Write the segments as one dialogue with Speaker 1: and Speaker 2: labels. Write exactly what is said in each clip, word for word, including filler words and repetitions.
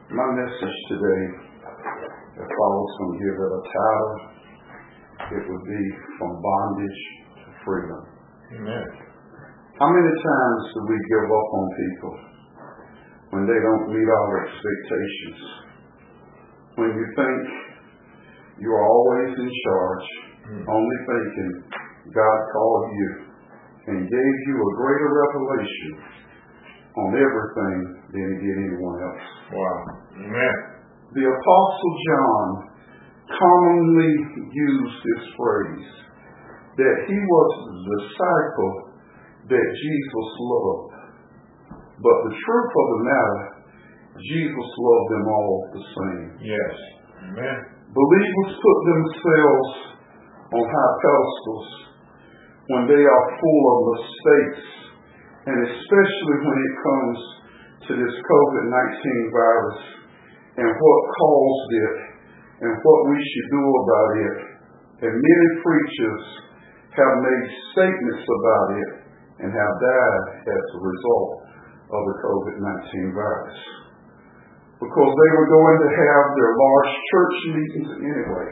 Speaker 1: My message today, if I was going to give it a title, it would be From Bondage to Freedom.
Speaker 2: Amen.
Speaker 1: How many times do we give up on people when they don't meet our expectations? When you think you are always in charge, mm. only thinking God called you and gave you a greater revelation on everything than he did anyone else.
Speaker 2: Wow. Amen.
Speaker 1: The Apostle John commonly used this phrase that he was the disciple that Jesus loved. But the truth of the matter, Jesus loved them all the same.
Speaker 2: Yes. Amen.
Speaker 1: Believers put themselves on high pedestals when they are full of mistakes, and especially when it comes to this covid nineteen virus and what caused it and what we should do about it. And many preachers have made statements about it and have died as a result of the covid nineteen virus. Because they were going to have their large church meetings anyway.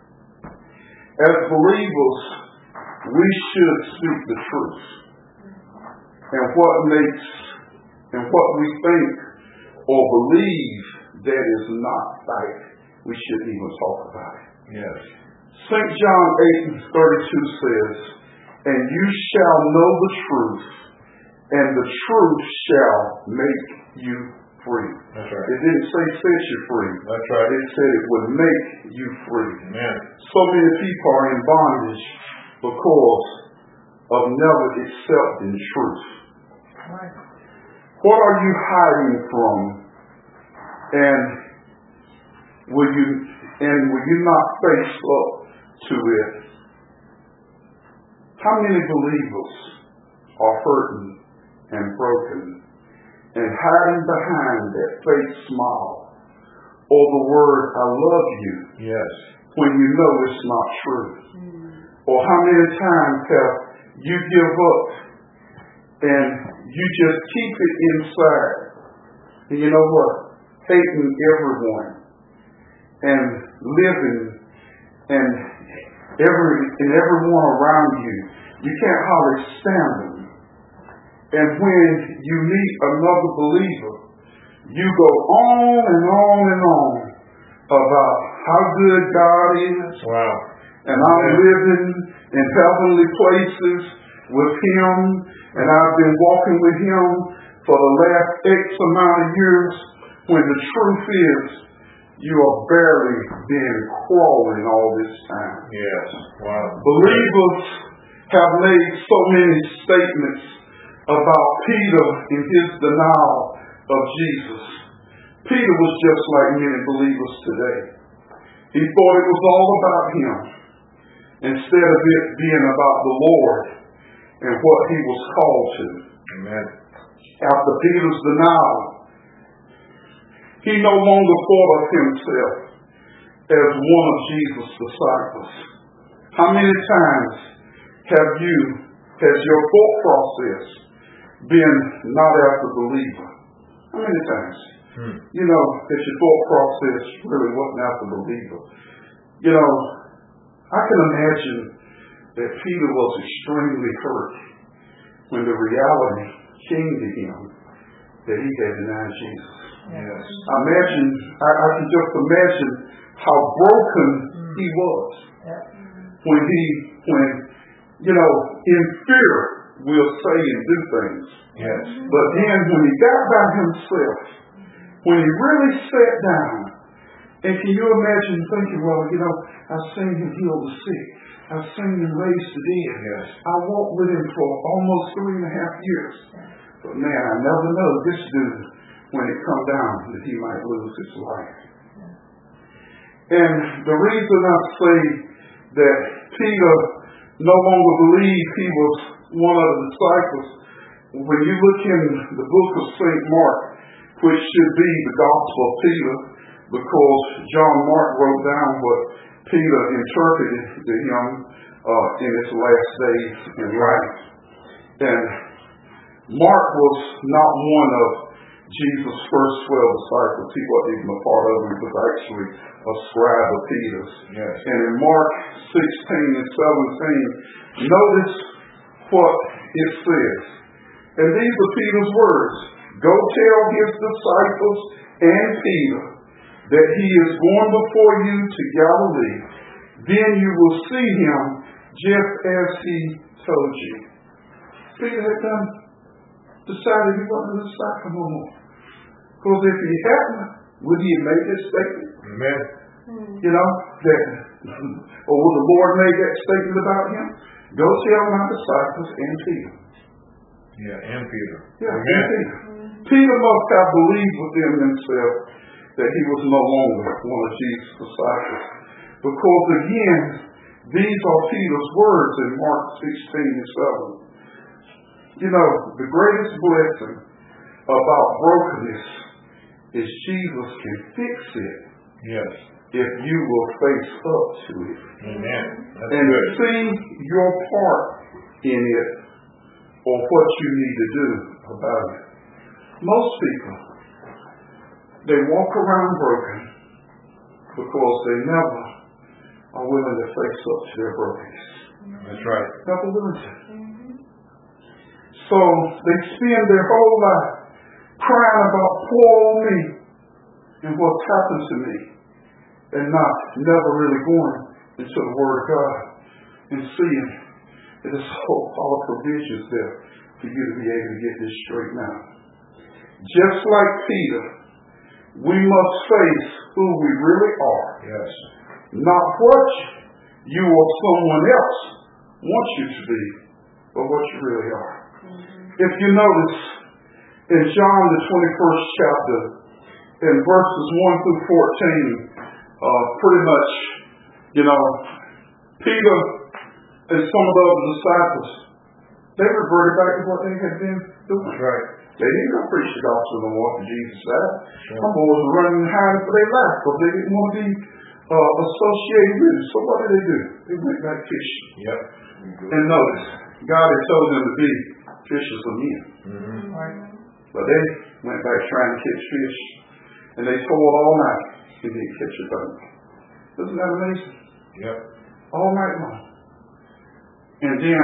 Speaker 1: As believers, we should speak the truth. And what makes, and what we think or believe that is not right, we shouldn't even talk about it.
Speaker 2: Yes.
Speaker 1: Saint John eight and thirty-two says, "And you shall know the truth, and the truth shall make you free."
Speaker 2: That's right.
Speaker 1: It didn't say set you free.
Speaker 2: That's right.
Speaker 1: It said it would make you free.
Speaker 2: Amen.
Speaker 1: So many people are in bondage because of never accepting truth.
Speaker 2: Right.
Speaker 1: What are you hiding from? And will you and will you not face up to it? How many believers are hurting and broken and hiding behind that fake smile or the word "I love you"?
Speaker 2: Yes.
Speaker 1: When you know it's not true. Mm. Or how many times have you give up and you just keep it inside? And you know what? Hating everyone and living and every and everyone around you. You can't hardly stand them. And when you meet another believer, you go on and on and on about how good God is.
Speaker 2: Wow.
Speaker 1: And I'm yeah. living in heavenly places with him, and I've been walking with him for the last X amount of years, when the truth is you are barely been crawling all this time.
Speaker 2: Yes. Wow.
Speaker 1: Believers have made so many statements about Peter in his denial of Jesus. Peter was just like many believers today. He thought it was all about him instead of it being about the Lord and what he was called to.
Speaker 2: Amen.
Speaker 1: After Peter's denial, he no longer thought of himself as one of Jesus' disciples. How many times have you, has your thought process been not as a believer? How many times? Hmm. You know, that your thought process really wasn't as a believer. You know, I can imagine that Peter was extremely hurt when the reality came to him that he had denied Jesus.
Speaker 2: Yes.
Speaker 1: I imagine, I, I can just imagine how broken mm. he was yeah. when he, when, you know, in fear will say and do things.
Speaker 2: Yes.
Speaker 1: But then when he got by himself, when he really sat down, and can you imagine thinking, well, you know, I've seen him heal the sick. I've seen him raise the dead.
Speaker 2: Yes.
Speaker 1: I walked with him for almost three and a half years. But man, I never know this dude, when it come down, that he might lose his life. And the reason I say that Peter no longer believed he was one of the disciples, when you look in the book of Saint Mark, which should be the Gospel of Peter, because John Mark wrote down what Peter interpreted to him uh, in his last days in life. And Mark was not one of Jesus' first twelve disciples. He wasn't even a part of them. He was actually a scribe of Peter's.
Speaker 2: Yes.
Speaker 1: And in Mark sixteen and seventeen, notice what it says. And these are Peter's words. Go tell his disciples and Peter that he is going before you to Galilee. Then you will see him just as he told you. Peter had done decided he wasn't a disciple no more. Because if he hadn't, would he have made this statement?
Speaker 2: Amen.
Speaker 1: You know, that, or would the Lord make that statement about him? Go tell my disciples and Peter.
Speaker 2: Yeah, and Peter.
Speaker 1: Yeah,
Speaker 2: Amen.
Speaker 1: and Peter. Peter must have believed within himself that he was no longer one of Jesus' disciples. Because again, these are Peter's words in Mark sixteen and seven. You know, the greatest blessing about brokenness is Jesus can fix it.
Speaker 2: Yes.
Speaker 1: If you will face up to it.
Speaker 2: Amen. That's
Speaker 1: and
Speaker 2: good.
Speaker 1: see your part in it or what you need to do about it. Most people, they walk around broken because they never are willing to face up to their brokenness.
Speaker 2: That's right.
Speaker 1: Never willing to. So they spend their whole life crying about poor old me and what's happened to me, and not never really going into the Word of God and seeing that there's all, all provisions there for you to be able to get this straight now. Just like Peter, we must face who we really are.
Speaker 2: Yes.
Speaker 1: Not what you or someone else wants you to be, but what you really are. If you notice, in John the twenty-first chapter, in verses one through fourteen, uh, pretty much, you know, Peter and some of the other disciples, they reverted back to what they had been doing.
Speaker 2: That's right.
Speaker 1: They didn't go preach the gospel no more for Jesus said.
Speaker 2: Sure.
Speaker 1: Some boys were running and hiding for their life because they didn't want to be uh, associated with it. So what did they do? They went back fishing.
Speaker 2: Yep.
Speaker 1: And notice, God had told them to be fishers of men.
Speaker 2: Mm-hmm.
Speaker 1: Right. But they went back trying to catch fish. And they toiled all night and didn't catch a boat. Isn't that amazing?
Speaker 2: Yep.
Speaker 1: All night long. And then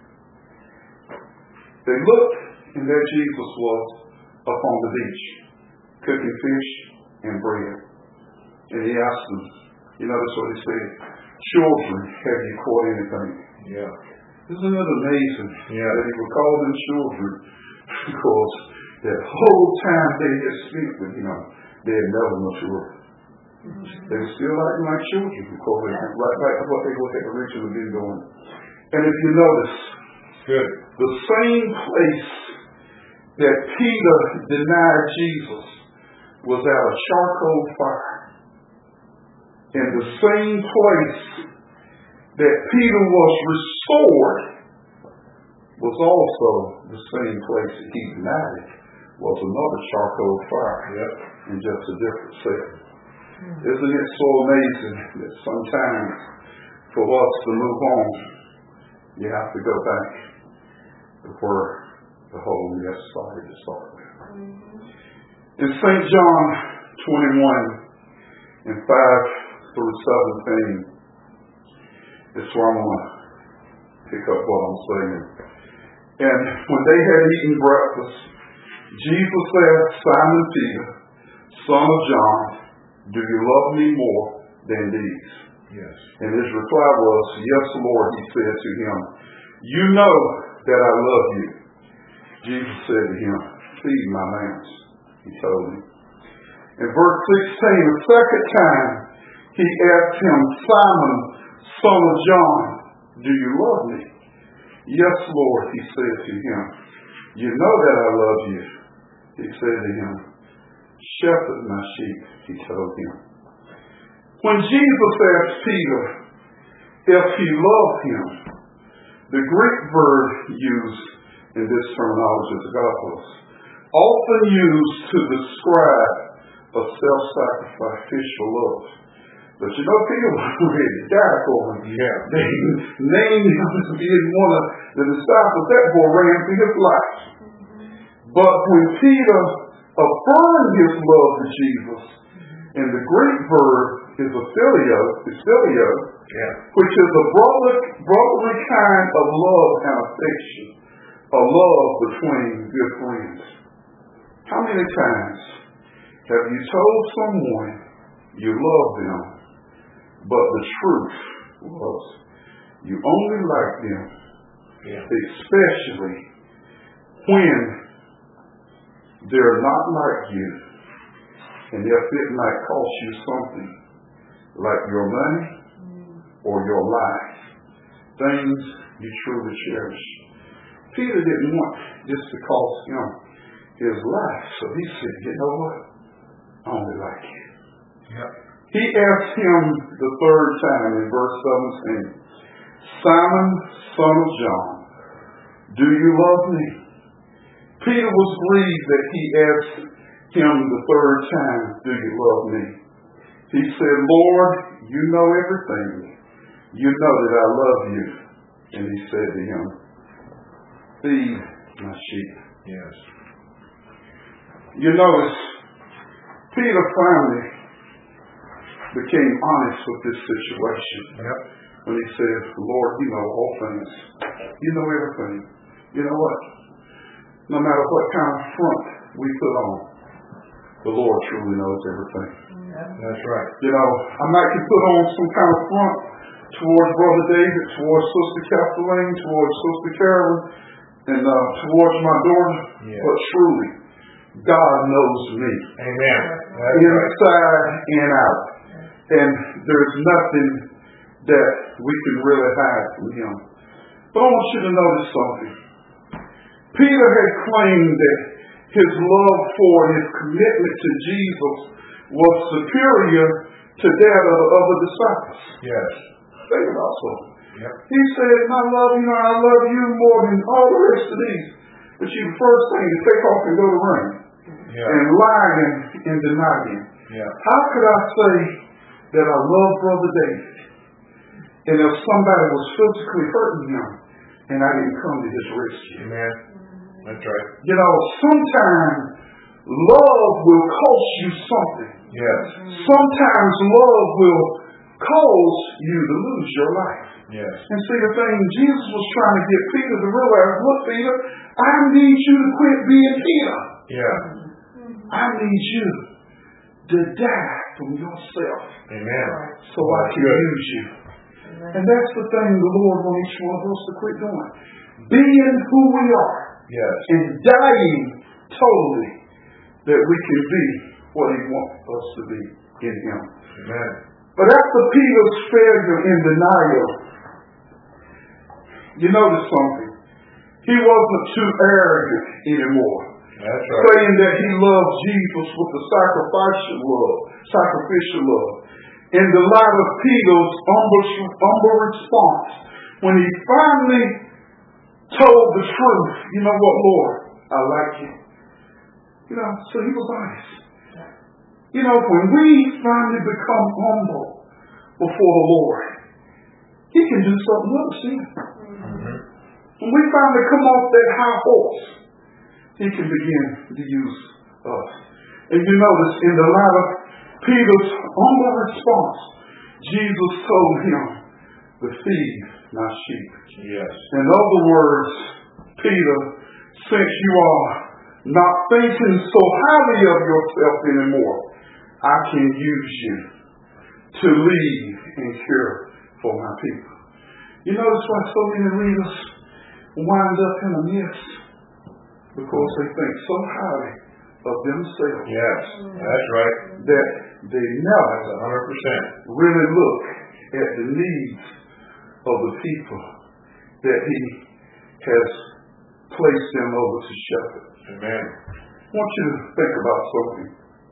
Speaker 1: they looked, and there Jesus was up on the beach, cooking fish and bread. And he asked them, you notice what he said, children, have you caught anything?
Speaker 2: Yeah.
Speaker 1: Isn't it amazing
Speaker 2: yeah.
Speaker 1: that he would call them children because that whole time they had spent with him, they had never matured. Mm-hmm. They were still acting like children because they went right back to what they had originally been doing. And if you notice,
Speaker 2: good.
Speaker 1: The same place that Peter denied Jesus was at a charcoal fire. And the same place that Peter was restored was also the same place that he denied it was another charcoal fire.
Speaker 2: Yep.
Speaker 1: In just a different setting. Mm-hmm. Isn't it so amazing that sometimes for us to move on, you have to go back to where the whole mess started to start with. Mm-hmm. In Saint John twenty-one and five through seventeen, it's where I'm going to pick up what I'm saying. And when they had eaten breakfast, Jesus said, Simon Peter, son of John, do you love me more than these?
Speaker 2: Yes. And
Speaker 1: his reply was, yes, Lord, he said to him, you know that I love you. Jesus said to him, feed my lambs, he told him. In verse sixteen, the second time, he asked him, Simon, son of John, do you love me? Yes, Lord, he said to him, you know that I love you. He said to him, shepherd my sheep, he told him. When Jesus asked Peter if he loved him, the Greek verb used in this terminology is agathos, often used to describe a self-sacrificial love. But you know, Peter was ready to die for him.
Speaker 2: Yeah.
Speaker 1: They named him as being one of the disciples. That boy ran for his life. But when Peter affirm his love to Jesus. And the Greek verb is a phileo, is phileo,
Speaker 2: Yeah.
Speaker 1: which is a brother, brotherly kind of love and affection, a love between good friends. How many times have you told someone you love them, but the truth was you only like them,
Speaker 2: Yeah.
Speaker 1: especially when they're not like you, and if it might cost you something, like your money or your life, things you truly cherish. Peter didn't want this to cost him his life, so he said, you know what? I only like you.
Speaker 2: Yeah.
Speaker 1: He asked him the third time in verse seventeen, Simon, son of John, do you love me? Peter was grieved that he asked him the third time, do you love me? He said, Lord, you know everything. You know that I love you. And he said to him, feed my sheep.
Speaker 2: Yes.
Speaker 1: You notice, Peter finally became honest with this situation.
Speaker 2: Yep.
Speaker 1: When he said, Lord, you know all things. You know everything. You know what? No matter what kind of front we put on, the Lord truly knows everything.
Speaker 2: That's right.
Speaker 1: You know, I might be put on some kind of front towards Brother David, towards Sister Kathleen, towards Sister Carolyn, and uh, towards my daughter,
Speaker 2: Yeah.
Speaker 1: but truly, God knows me.
Speaker 2: Amen. That's
Speaker 1: Inside
Speaker 2: right.
Speaker 1: and out. And there's nothing that we can really hide from him. But I want you to notice something. Peter had claimed that his love for and his commitment to Jesus was superior to that of the other disciples.
Speaker 2: Yes.
Speaker 1: Think about something.
Speaker 2: Yep.
Speaker 1: He said, I love you, I love you more than all the rest of these. But you the first thing to take off and go to run.
Speaker 2: Yeah.
Speaker 1: And lie and, and deny him.
Speaker 2: Yeah.
Speaker 1: How could I say that I love Brother David, and if somebody was physically hurting him, and I didn't come to his rescue?
Speaker 2: Amen. That's right.
Speaker 1: You know, sometimes love will cost you something.
Speaker 2: Yes.
Speaker 1: Sometimes love will cause you to lose your life.
Speaker 2: Yes.
Speaker 1: And see, the thing, Jesus was trying to get Peter to realize, look, Peter, I need you to quit being Peter.
Speaker 2: Yeah.
Speaker 1: I need you to die from yourself.
Speaker 2: Amen.
Speaker 1: So I can use you. And that's the thing the Lord wants each one of us to quit doing. Being who we are.
Speaker 2: Yes.
Speaker 1: And dying totally that we can be what he wants us to be in him.
Speaker 2: Amen.
Speaker 1: But after Peter's failure in denial, you notice something. He wasn't too arrogant anymore.
Speaker 2: That's right.
Speaker 1: Saying that he loved Jesus with the sacrificial love, sacrificial love. In the light of Peter's humble, humble response, when he finally told the truth, you know what, Lord, I like you. You know, so he was honest. You know, when we finally become humble before the Lord, he can do something else, see?
Speaker 2: Mm-hmm.
Speaker 1: When we finally come off that high horse, he can begin to use us. And you notice in the light of Peter's humble response, Jesus told him to feed my sheep.
Speaker 2: Yes.
Speaker 1: In other words, Peter, since you are not thinking so highly of yourself anymore, I can use you to lead and care for my people. You notice why so many leaders wind up in a mess? Because they think so highly of themselves.
Speaker 2: Yes, that's right.
Speaker 1: That they never
Speaker 2: That's one hundred percent.
Speaker 1: really look at the needs of the people that he has placed them over to shepherd.
Speaker 2: Amen.
Speaker 1: I want you to think about something.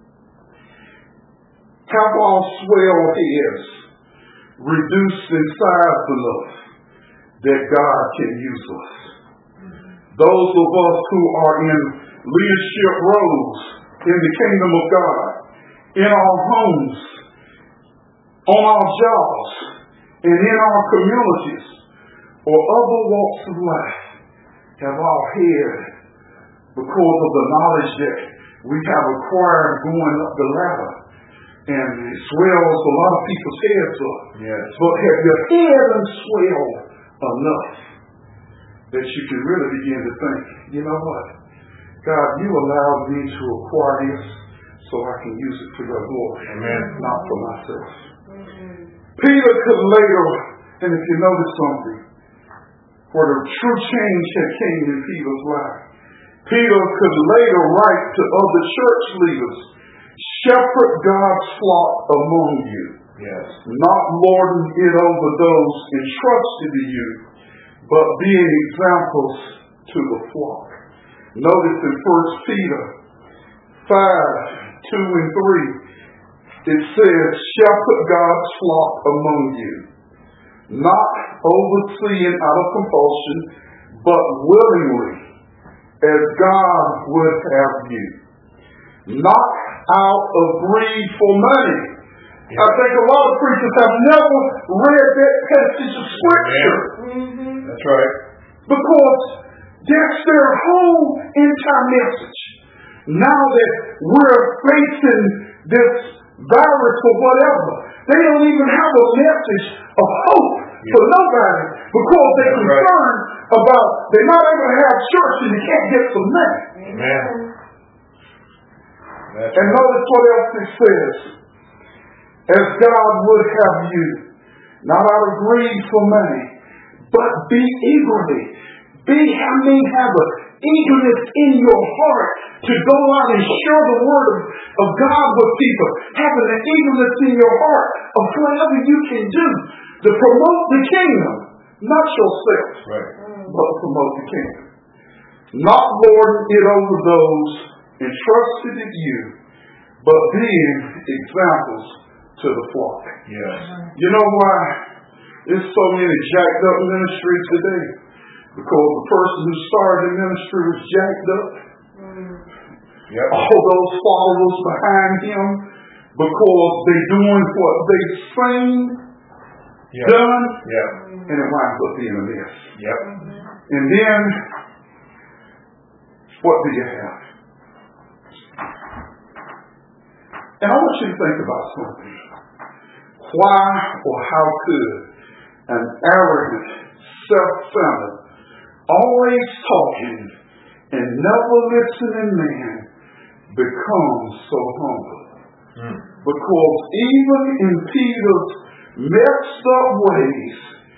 Speaker 1: Have our swell heads reduced in size enough that God can use us? Those of us who are in leadership roles in the kingdom of God, in our homes, on our jobs, and in our communities, or other walks of life, have our head, because of the knowledge that we have a choir going up the ladder, and it swells a lot of people's heads up.
Speaker 2: Yes.
Speaker 1: But have your head swelled enough that you can really begin to think, you know what? God, you allowed me to acquire this so I can use it for your glory,
Speaker 2: Amen.
Speaker 1: not for myself. Mm-hmm. Peter could later, and if you notice something, where the true change had came in Peter's life, Peter could later write to other church leaders, shepherd God's flock among you,
Speaker 2: yes, not
Speaker 1: lording it over those entrusted to you, but being examples to the flock. Notice in First Peter five, two and three, it says, shepherd God's flock among you, not overseeing out of compulsion, but willingly, as God would have you. Not out of greed for money. Yeah. I think a lot of preachers have never read that passage of Scripture.
Speaker 2: Mm-hmm. That's right.
Speaker 1: Because that's their whole entire message. Now that we're facing this virus or whatever, they don't even have a message of hope yeah. for nobody, because they're That's concerned right. about they're not able to have church and they can't get some money.
Speaker 2: Amen. That's
Speaker 1: and
Speaker 2: right.
Speaker 1: notice what else it says. As God would have you, not out of greed for money, but be eagerly. Be, I mean, have an eagerness in your heart to go out and share the word of, of God with people. Having an eagerness in your heart of whatever you can do to promote the kingdom. Not yourself,
Speaker 2: right.
Speaker 1: but promote the kingdom. Not lording it over those entrusted to you, but being examples to the flock.
Speaker 2: Yes.
Speaker 1: You know why there's so many jacked up ministries today? Because the person who started the ministry was jacked up.
Speaker 2: Yep.
Speaker 1: All those followers behind him, because they're doing what they sing, yep. done,
Speaker 2: yep.
Speaker 1: and it winds up being a mess.
Speaker 2: Yep.
Speaker 1: And then, what do you have? And I want you to think about something. Why or how could an arrogant, self-centered, always talking and never listening man become so humble? Mm. Because even in Peter's messed up ways,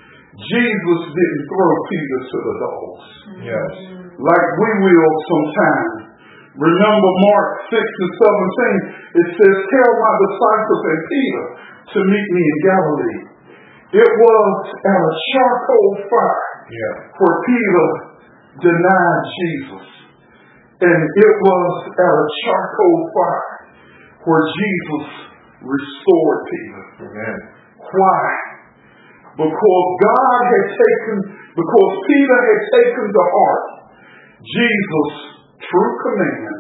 Speaker 1: Jesus didn't throw Peter to the dogs.
Speaker 2: Yes.
Speaker 1: Like we will sometimes. Remember Mark six and seventeen, it says, tell my disciples and Peter to meet me in Galilee. It was at a charcoal fire yeah. where Peter denied Jesus. And it was at a charcoal fire where Jesus restored Peter.
Speaker 2: Amen.
Speaker 1: Why? Because God had taken, because Peter had taken to heart Jesus' true command,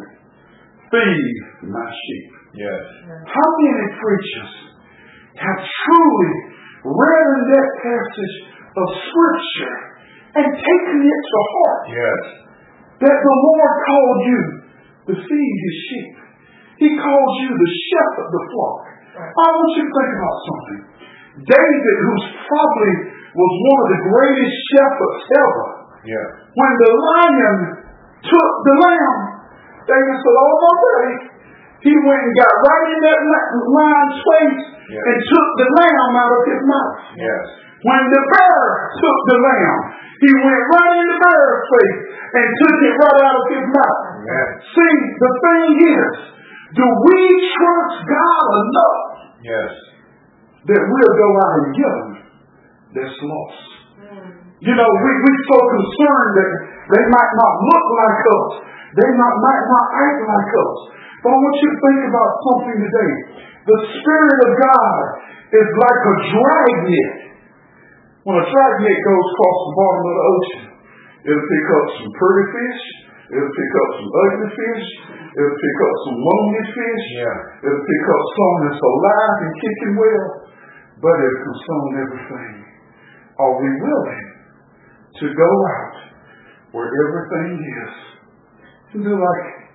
Speaker 1: feed my sheep.
Speaker 2: Yes.
Speaker 1: How many preachers have truly read in that passage of Scripture and taken it to heart?
Speaker 2: Yes.
Speaker 1: That the Lord called you to feed his sheep. He called you to shepherd the flock. Right. I want you to think about something. David, who's probably was one of the greatest shepherds ever,
Speaker 2: yeah.
Speaker 1: when the lion took the lamb, David said, oh, no way. He went and got right in that lion's face yes. and took the lamb out of his mouth.
Speaker 2: Yes.
Speaker 1: When the bear took the lamb, he went right in the bear's face and took it right out of his mouth.
Speaker 2: Yes.
Speaker 1: See, the thing is, do we trust God enough
Speaker 2: yes.
Speaker 1: that we'll go out and get them that's lost? Mm. You know, we, we're so concerned that they might not look like us. They not, might not act like us. But I want you to think about something today. The Spirit of God is like a dragnet. When a dragnet goes across the bottom of the ocean, it'll pick up some pretty fish. It'll pick up some ugly fish. It'll pick up some lonely fish.
Speaker 2: Yeah.
Speaker 1: It'll pick up some that's alive and kicking well. But it'll consume everything. Are we willing to go out where everything is? And do like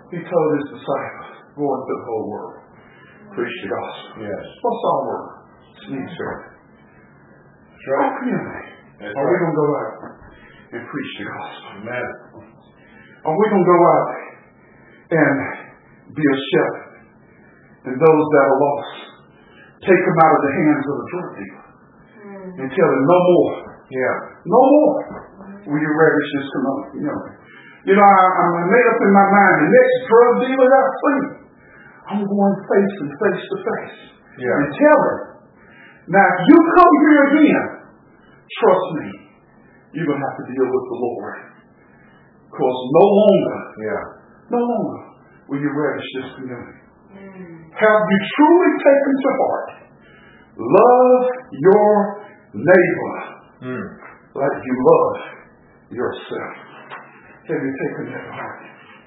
Speaker 1: He told his disciples, go into the whole world. Preach the gospel.
Speaker 2: Yes.
Speaker 1: What's our word? It's needs serving.
Speaker 2: That's right.
Speaker 1: Our community.
Speaker 2: That's
Speaker 1: Are we
Speaker 2: right.
Speaker 1: going to go out and preach the gospel?
Speaker 2: Amen.
Speaker 1: Are we going to go out and be a shepherd? And those that are lost, take them out of the hands of the drug dealer and tell them no more.
Speaker 2: Yeah.
Speaker 1: No more. Will you relish this community? You know, you know I, I made up in my mind, the next drug dealer I see, I'm going face and face to face.
Speaker 2: Yeah.
Speaker 1: And tell them, now if you come here again, trust me, you're going to have to deal with the Lord. Because no longer,
Speaker 2: Yeah.
Speaker 1: no longer will you relish this community. Have you truly taken to heart? Love your neighbor
Speaker 2: Mm.
Speaker 1: like you love yourself. Have you taken that to heart?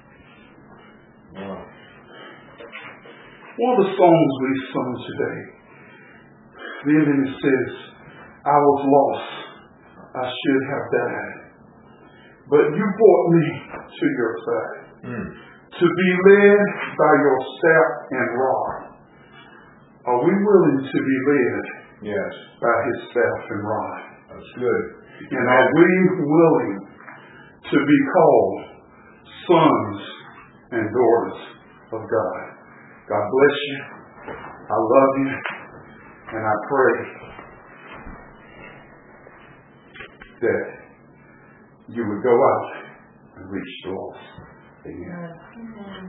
Speaker 2: Wow.
Speaker 1: One of the songs we sung today, the ending says, I was lost, I should have died, but you brought me to your side.
Speaker 2: Mm.
Speaker 1: To be led by your staff and rod. Are we willing to be led
Speaker 2: Yes.
Speaker 1: by his staff and rod?
Speaker 2: That's good.
Speaker 1: And are we willing to be called sons and daughters of God? God bless you. I love you. And I pray that you would go out and reach the lost. Amen.